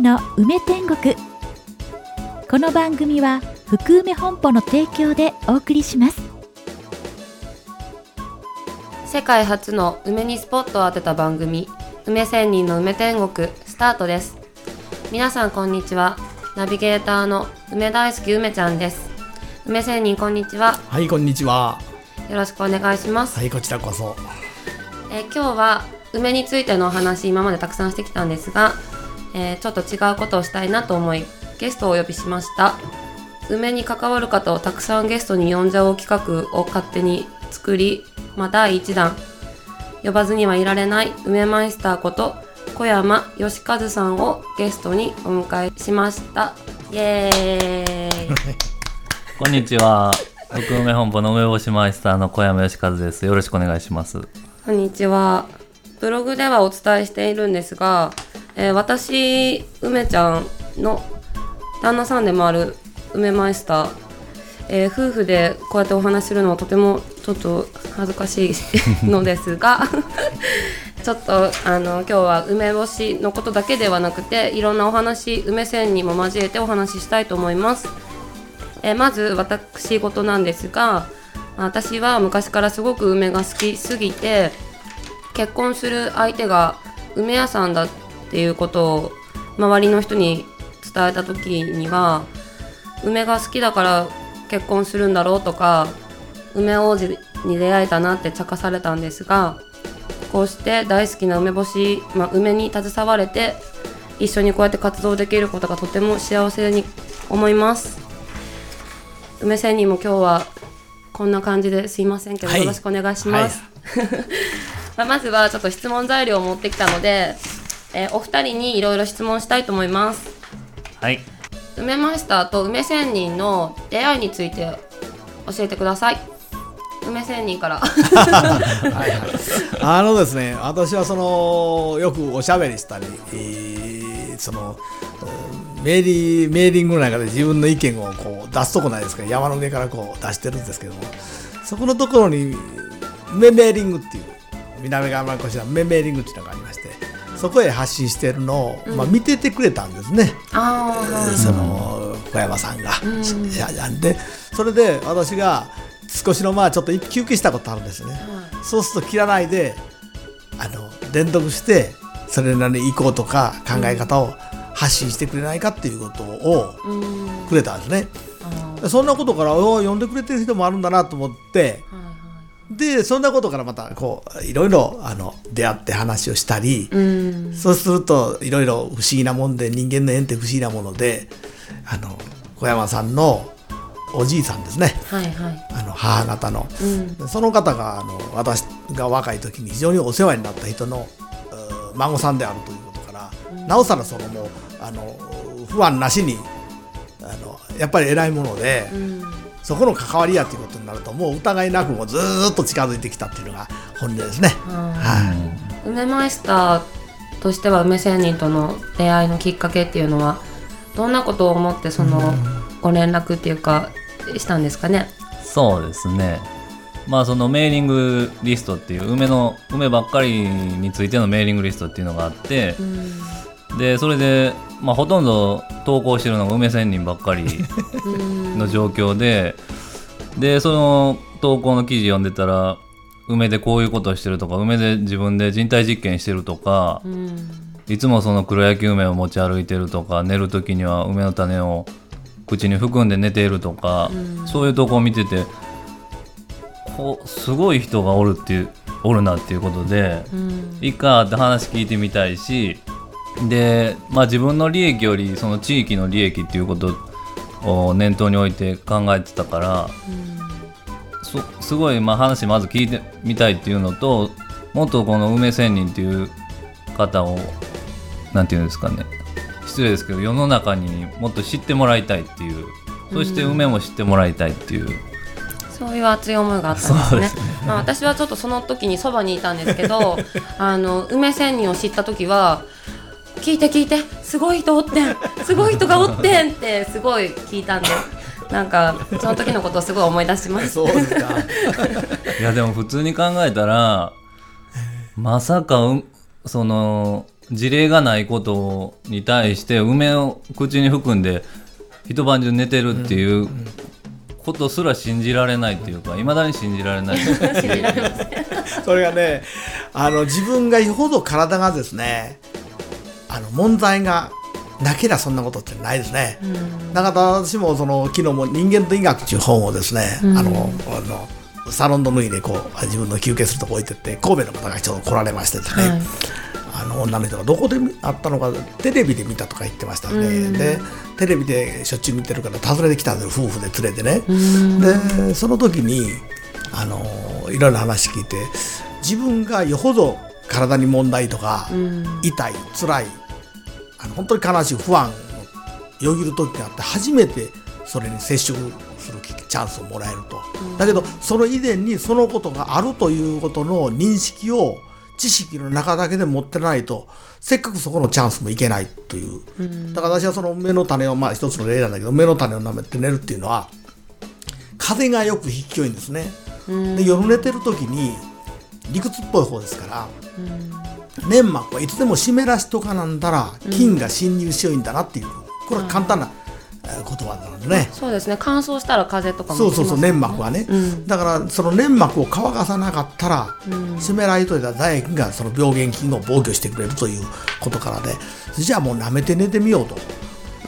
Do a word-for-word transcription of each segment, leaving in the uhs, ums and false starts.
の梅天国。この番組は福梅本舗の提供でお送りします。 世界初の梅にスポットを当てた番組、梅仙人の梅天国スタートです。皆さんこんにちは。ナビゲーターの梅大好き梅ちゃんです。梅仙人こんにちは。 はい、こんにちは。 よろしくお願いします。 はい、こちらこそ。 えー、今日は梅についてのお話、今までたくさんしてきたんですが、えー、ちょっと違うことをしたいなと思いゲストをお呼びしました。梅に関わる方をたくさんゲストに呼んじゃおう企画を勝手に作り、まあ、だいいちだん呼ばずにはいられない梅マイスターこと小山義和さんをゲストにお迎えしました。イエーイこんにちは。福梅本舗の梅干しマイスターの小山義和です。よろしくお願いします。 こんにちは。ブログではお伝えしているんですが、えー、私梅ちゃんの旦那さんでもある梅マイスター、えー、夫婦でこうやってお話しするのはとてもちょっと恥ずかしいのですがちょっとあの今日は梅干しのことだけではなくて、いろんなお話、梅仙にも交えてお話ししたいと思います。えー、まず私事なんですが、私は昔からすごく梅が好きすぎて、結婚する相手が梅屋さんだっていうことを周りの人に伝えた時には、梅が好きだから結婚するんだろうとか、梅王子に出会えたなって茶化されたんですが、こうして大好きな梅干し、まあ、梅に携われて一緒にこうやって活動できることがとても幸せに思います。梅仙人も今日はこんな感じですいませんけど、はい、よろしくお願いします、はいまあ、まずはちょっと質問材料を持ってきたので、えー、お二人にいろいろ質問したいと思います。 はい。 梅マイスターと梅仙人の出会いについて教えてください。梅仙人からはい、はい、 あのですね、私はそのよくおしゃべりしたり、えー、そのメーリー、メーリングの中で自分の意見をこう出すとこないですから、山の上からこう出してるんですけども、そこのところに梅メーリングっていう、南川村越梅メーリングっていうのがありまして、そこへ発信しているのを、うんまあ、見ててくれたんですね、あその小山さんが、うん、でそれで私が少しのまあちょっと休憩したことあるんですね、うん、そうすると切らないであの連続してそれなりに意向とか考え方を発信してくれないかっていうことをくれたんですね、うん、そんなことから呼んでくれてる人もあるんだなと思って、うん、でそんなことからまたこういろいろあの出会って話をしたり、うん、そうするといろいろ不思議なもんで、人間の縁って不思議なもので、あの小山さんのおじいさんですね、はいはい、あの母方の、うん、その方があの私が若い時に非常にお世話になった人の孫さんであるということから、うん、なおさらそのもうあの不安なしにあのやっぱり偉いもので、うん、そこの関わりやということになるともう疑いなくもずっと近づいてきたっていうのが本音ですね、 はい、梅マイスターとしては梅仙人との出会いのきっかけっていうのはどんなことを思ってそのご連絡っていうかしたんですかね。 そうですね、まあそのメーリングリストっていう梅の梅ばっかりについてのメーリングリストっていうのがあって、うん、でそれで、まあ、ほとんど投稿してるのが梅仙人ばっかりの状況ででその投稿の記事読んでたら、梅でこういうことをしてるとか、梅で自分で人体実験してるとか、うん、いつもその黒焼き梅を持ち歩いてるとか、寝る時には梅の種を口に含んで寝ているとか、うん、そういう投稿を見てて、こうすごい人がおるっていうおるなっていうことで、うん、いいかって話聞いてみたいし、で、まあ、自分の利益よりその地域の利益っていうことを念頭に置いて考えてたから、うん、そすごいまあ話まず聞いてみたいっていうのと、もっとこの梅仙人っていう方をなんていうんですかね、失礼ですけど世の中にもっと知ってもらいたいっていう、そして梅も知ってもらいたいっていう、うん、 そういう熱い思いがあったんですね。ですね、まあ、私はちょっとその時にそばにいたんですけどあの梅仙人を知った時は、聞いて聞いてすごい人おってんすごい人がおってんってすごい聞いたんで、なんかその時のことをすごい思い出しますそうですかいやでも普通に考えたら、まさか、うん、その事例がないことに対して梅を口に含んで一晩中寝てるっていうことすら信じられないっていうか、いまだに信じられない信じられませんそれがね、あの自分がよほど体がですね、あの問題がなければそんなことってないですね。だから私もその昨日も人間と医学という本をですね、あのあのサロンの脱いでこう自分の休憩するとこ置いてって神戸の方がちょうど来られましてですね、はい、あの女の人がどこであったのかテレビで見たとか言ってましたんで、うん、でテレビでしょっちゅう見てるから訪ねてきたんですよ、夫婦で連れてね、うん、でその時にあのいろいろ話聞いて、自分がよほど体に問題とか、うん、痛い辛いあの本当に悲しい不安をよぎる時があって初めてそれに接触するチャンスをもらえると、うん、だけどその以前にそのことがあるということの認識を知識の中だけで持ってないとせっかくそこのチャンスもいけないという、うん、だから私はその梅の種をまあ一つの例なんだけど、梅の種を舐めて寝るっていうのは風がよく引き強いんですね、うん、で夜寝てる時に理屈っぽい方ですから、うん、粘膜はいつでも湿らしとかなんだら菌が侵入しよいんだなっていう、これは簡単な言葉なのでね、 そうですね、乾燥したら風邪とかもそうそうそう、粘膜はね、うん、だからその粘膜を乾かさなかったら、うん、湿らいといた唾液がその病原菌を防御してくれるということからで、じゃあもう舐めて寝てみようと、うん、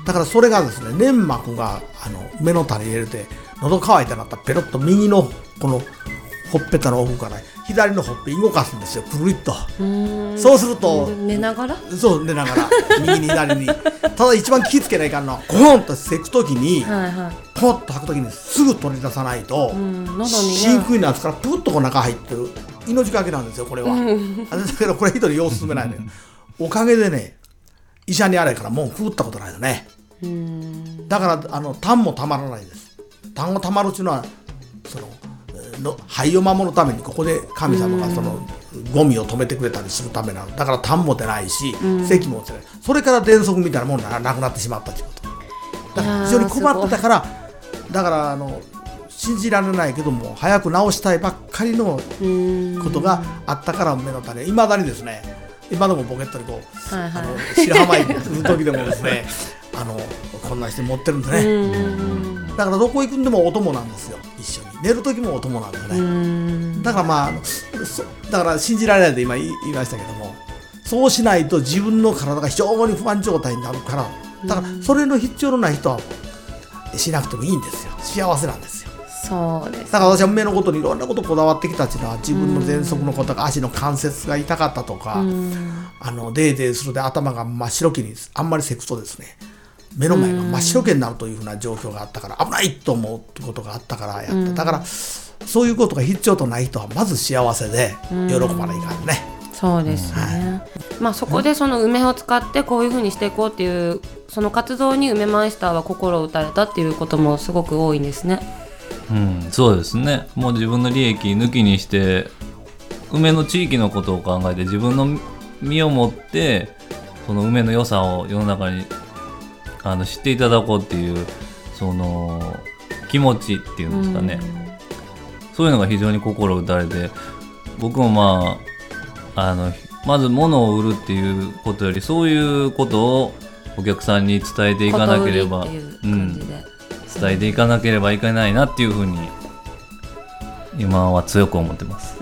だからそれがですね、粘膜があの目の種に入れて喉乾いたなったらペロッと右のこのほっぺたの奥から左のほっぺ動かすんですよ、くるりっと。そうすると寝ながらそう寝ながら右に左にただ一番気ぃつけないかんのはコーンとせくときに、はいはい、ポッと吐くときにすぐ取り出さないと、うん、喉にね、飼育員なんですからプッとこの中入ってる命がけなんですよこれは、うん、だけどこれ一人様子進めないのよおかげでね、医者にあれからもうくぐったことないよね。うんだからあの痰もたまらないです。痰がたまるっていうのはそのの肺を守るためにここで神様がそのゴミを止めてくれたりするためなのだから痰も出ないし、咳も出ない、それから喘息みたいなものがなくなってしまったということ。だから非常に困ってたから、だからあの信じられないけども早く治したいばっかりのことがあったから目の種いまだにですね、今でもポケットにこう、はいはい、あの白浜行く時でもですねあのこんなして持ってるんですね。だからどこ行くんでもお供なんですよ、一緒に寝る時もお供なんですね。だからまああのだから信じられないと今言いましたけども、そうしないと自分の体が非常に不安状態になるから、だからそれの必要のない人はしなくてもいいんですよ、幸せなんですよ。 そうです、ね、 だから私は目のことにいろんなことこだわってきたっていうのは、自分の喘息のことが足の関節が痛かったとか、あのデーデーするで頭が真っ白けにあんまりセクとですね目の前が真っ白けになるというふうな状況があったから危ないと思うことがあったからやった。だからそういうことが必要とない人はまず幸せで喜ばないからね。 そうですね、はい、まあ、そこでその梅を使ってこういうふうにしていこうっていうその活動に梅マイスターは心を打たれたっていうこともすごく多いんですね。 うん、そうですね。もう自分の利益抜きにして梅の地域のことを考えて自分の身をもってその梅の良さを世の中にあの知っていただこうっていうその気持ちっていうんですかね、うん、そういうのが非常に心打たれて、僕もまああのまず物を売るっていうことよりそういうことをお客さんに伝えていかなければ、うん、伝えていかなければいけないなっていうふうに今は強く思ってます。 うん、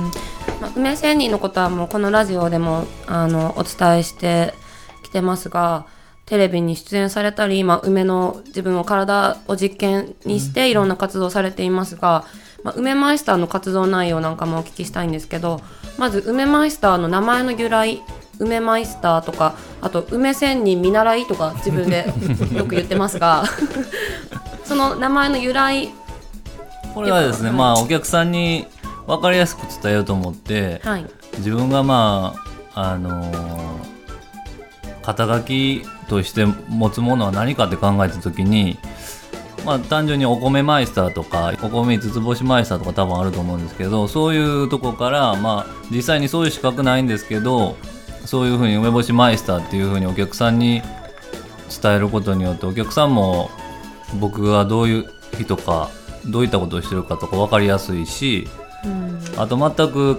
まあ、梅仙人のことはもうこのラジオでもあのお伝えしてきてますが、テレビに出演されたり今梅の自分の体を実験にしていろんな活動をされていますが、まあ、梅マイスターの活動内容なんかもお聞きしたいんですけど、まず梅マイスターの名前の由来、梅マイスターとかあと梅仙人見習いとか自分でよく言ってますがその名前の由来、 これはですね、まあお客さんに分かりやすく伝えようと思って、はい、自分がまああのー、肩書きとして持つものは何かって考えたときに、まあ単純にお米マイスターとかお米五つ星マイスターとか多分あると思うんですけど、そういうとこからまあ実際にそういう資格ないんですけど、そういうふうに梅干しマイスターっていうふうにお客さんに伝えることによってお客さんも僕がどういう人かどういったことをしてるかとか分かりやすいし、うん、あと全く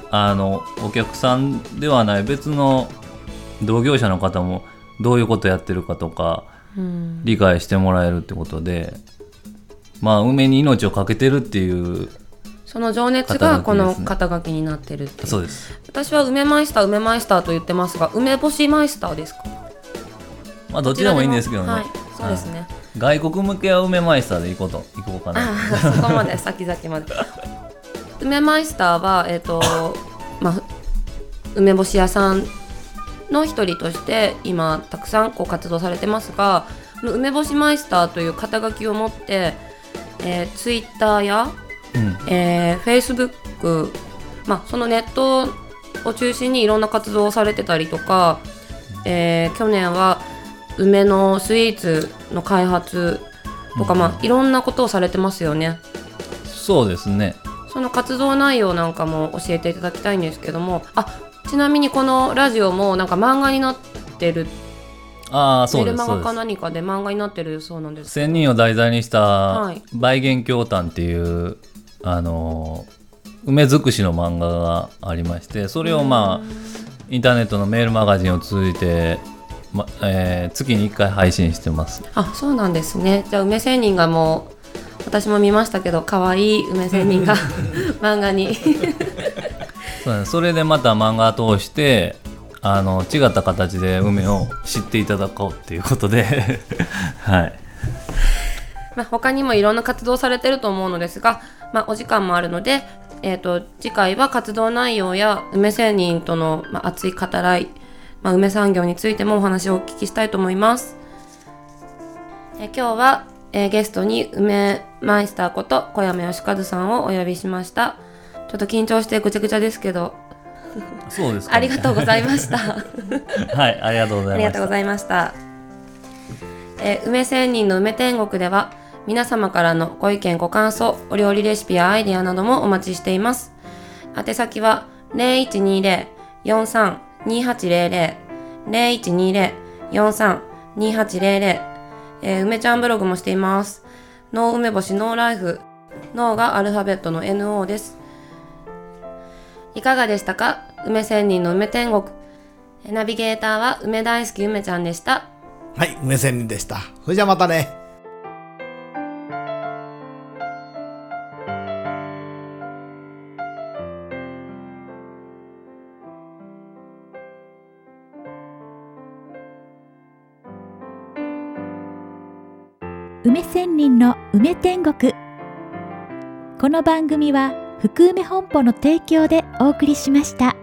あのお客さんではない別の同業者の方もどういうことやってるかとか、うん、理解してもらえるってことで、まあ梅に命をかけてるっていうその情熱がこの肩書きになってるっていう。 そうです。 私は梅マイスター梅マイスターと言ってますが、梅干しマイスターですか？ まあどっちでもいいんですけどね。 はい、そうですね、 はい、外国向けは梅マイスターで行こうと行こうかな。 あそこまで先々まで梅マイスターは、えーとまあ、梅干し屋さんの一人として今たくさんこう活動されてますが、梅干しマイスターという肩書きを持って、えー、ツイッターや、うんえー、フェイスブック、まあ、そのネットを中心にいろんな活動をされてたりとか、えー、去年は梅のスイーツの開発とか、うんまあ、いろんなことをされてますよね。 そうですね。 その活動内容なんかも教えていただきたいんですけども、あちなみにこのラジオもなんか漫画になってる、 あそうです、 メルマガか何かで漫画になってるそうなんです。 仙人を題材にした梅元狂譚っていう、あの梅尽くしの漫画がありまして、それをまあインターネットのメールマガジンを通じて、まえー、月にいっかい配信してます。 あそうなんですね。じゃあ梅仙人がもう私も見ましたけど可愛い梅仙人が漫画にそう、ね、それでまた漫画を通してあの違った形で梅を知っていただこうっていうことではい、 まあ、他にもいろんな活動されてると思うのですが、まあ、お時間もあるので、えーと、次回は活動内容や梅仙人との、まあ、熱い語らい、まあ、梅産業についてもお話をお聞きしたいと思います。えー、今日は、えー、ゲストに梅マイスターこと小山義和さんをお呼びしました。ちょっと緊張してぐちゃぐちゃですけどそうですか、ね、 ありがとうございましたはいありがとうございました。 ありがとうございました。えー、梅仙人の梅天国では皆様からのご意見ご感想、お料理レシピやアイデアなどもお待ちしています。宛先は ゼロいちにゼロ よんさん にはちゼロゼロ ゼロいちにゼロ よんさん にはちゼロゼロ、えー、梅ちゃんブログもしています。ノー梅干しノーライフ、ノーがアルファベットの エヌオー です。いかがでしたか？梅仙人の梅天国。ナビゲーターは梅大好き梅ちゃんでした。 はい、梅仙人でした。それじゃあまたね。 梅仙人の梅天国。この番組は福梅本舗の提供でお送りしました。